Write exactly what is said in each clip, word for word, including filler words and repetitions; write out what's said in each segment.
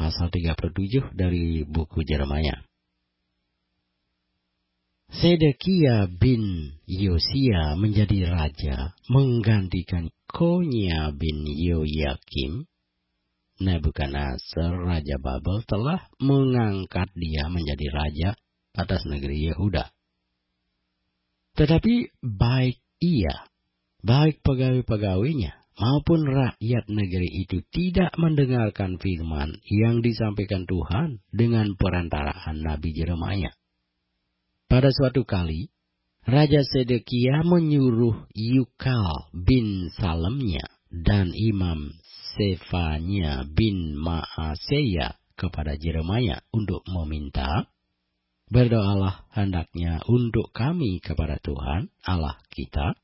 pasal tiga puluh tujuh dari buku Yeremia. Sedekia bin Yosia menjadi raja menggantikan Konya bin Yoyakim. Nebukadnezar Raja Babel telah mengangkat dia menjadi raja atas negeri Yehuda. Tetapi baik ia, baik pegawai-pegawainya, maupun rakyat negeri itu tidak mendengarkan firman yang disampaikan Tuhan dengan perantaraan Nabi Yeremia. Pada suatu kali, Raja Sedekia menyuruh Yukal bin Salemnya dan Imam Sefanya bin Maaseya kepada Yeremia untuk meminta, "Berdoalah hendaknya untuk kami kepada Tuhan Allah kita."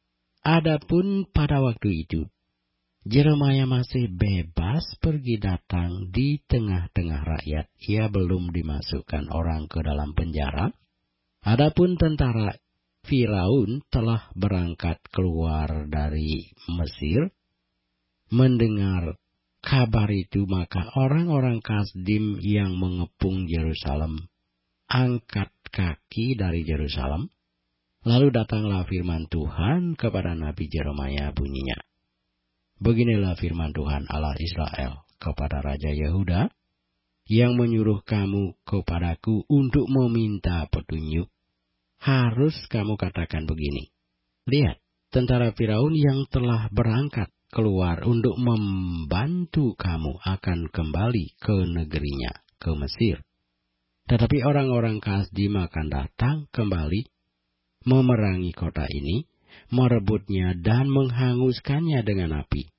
Adapun pada waktu itu, Yeremia masih bebas pergi datang di tengah-tengah rakyat. Ia belum dimasukkan orang ke dalam penjara. Adapun tentara Firaun telah berangkat keluar dari Mesir. Mendengar kabar itu, maka orang-orang Kasdim yang mengepung Yerusalem angkat kaki dari Yerusalem. Lalu datanglah firman Tuhan kepada Nabi Yeremia bunyinya, "Beginilah firman Tuhan Allah Israel kepada Raja Yehuda, yang menyuruh kamu kepadaku untuk meminta petunjuk. Harus kamu katakan begini, lihat, tentara Firaun yang telah berangkat keluar untuk membantu kamu akan kembali ke negerinya, ke Mesir. Tetapi orang-orang Kasdim akan datang kembali, memerangi kota ini, merebutnya dan menghanguskannya dengan api.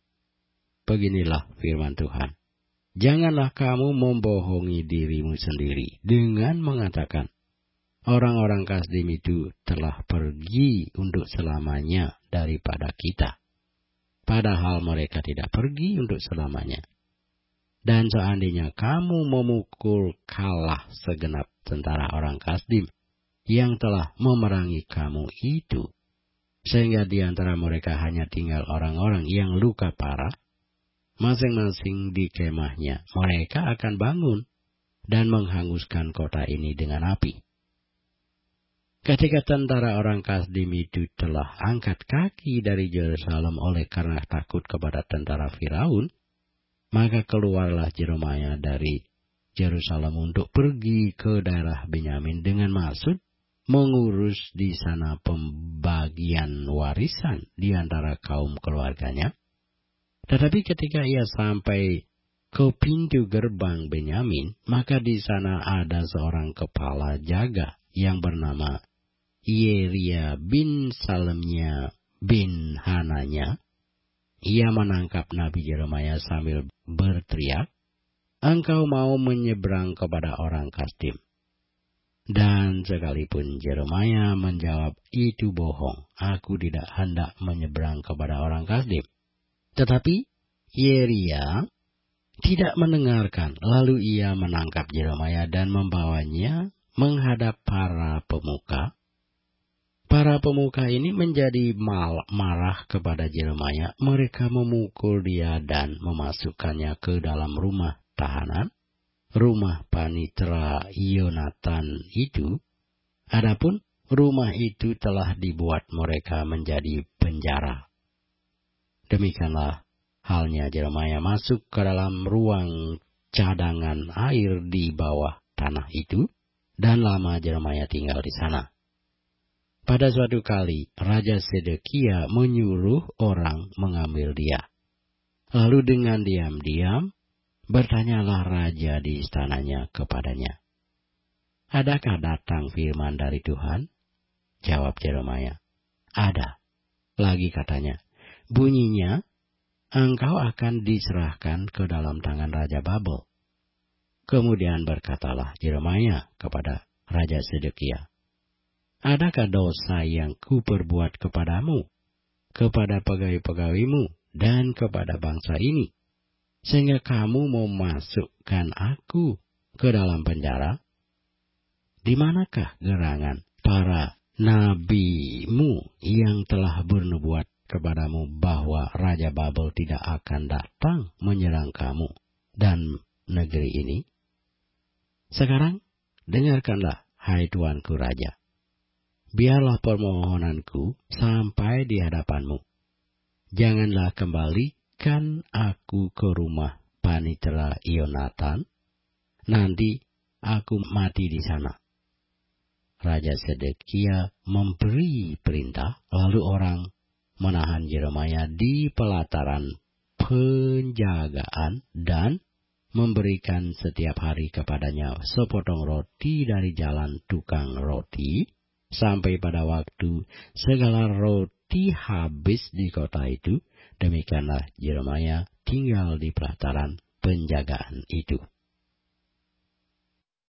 Beginilah firman Tuhan. Janganlah kamu membohongi dirimu sendiri dengan mengatakan, orang-orang Kasdim itu telah pergi untuk selamanya daripada kita. Padahal mereka tidak pergi untuk selamanya. Dan seandainya kamu memukul kalah segenap tentara orang Kasdim yang telah memerangi kamu itu, sehingga di antara mereka hanya tinggal orang-orang yang luka parah, masing-masing di kemahnya, mereka akan bangun dan menghanguskan kota ini dengan api." Ketika tentara orang Kasdim itu telah angkat kaki dari Yerusalem oleh karena takut kepada tentara Firaun, maka keluarlah Yeremia dari Yerusalem untuk pergi ke daerah Benyamin dengan maksud mengurus di sana pembagian warisan di antara kaum keluarganya. Tetapi ketika ia sampai ke pintu gerbang Benyamin, maka di sana ada seorang kepala jaga yang bernama Yeria bin Salemnya bin Hananya. Ia menangkap Nabi Yeremia sambil berteriak, "Engkau mau menyeberang kepada orang Kasdim." Dan sekalipun Yeremia menjawab, "Itu bohong, aku tidak hendak menyeberang kepada orang Kasdim." Tetapi Yeria tidak mendengarkan. Lalu ia menangkap Yeremia dan membawanya menghadap para pemuka. Para pemuka ini menjadi mal, marah kepada Yeremia. Mereka memukul dia dan memasukkannya ke dalam rumah tahanan, rumah panitera Yonatan itu. Adapun rumah itu telah dibuat mereka menjadi penjara. Demikianlah halnya Yeremia masuk ke dalam ruang cadangan air di bawah tanah itu, dan lama Yeremia tinggal di sana. Pada suatu kali, Raja Sedekia menyuruh orang mengambil dia. Lalu dengan diam-diam, bertanyalah raja di istananya kepadanya, "Adakah datang firman dari Tuhan?" Jawab Yeremia, "Ada." Lagi katanya, bunyinya, "Engkau akan diserahkan ke dalam tangan Raja Babel." Kemudian berkatalah Yeremia kepada Raja Sedekia, "Adakah dosa yang kuperbuat kepadamu, kepada pegawai-pegawaimu, dan kepada bangsa ini, sehingga kamu memasukkan aku ke dalam penjara? Di manakah gerangan para nabimu yang telah bernubuat kepadamu bahwa Raja Babel tidak akan datang menyerang kamu dan negeri ini? Sekarang, dengarkanlah, hai Tuanku Raja. Biarlah permohonanku sampai di hadapanmu. Janganlah kembalikan aku ke rumah Panitera Yonatan. Nanti aku mati di sana. Raja Sedekia memberi perintah, lalu orang menahan Yeremia di pelataran penjagaan dan memberikan setiap hari kepadanya sepotong roti dari jalan tukang roti, sampai pada waktu segala roti habis di kota itu. Demikianlah Yeremia tinggal di pelataran penjagaan itu.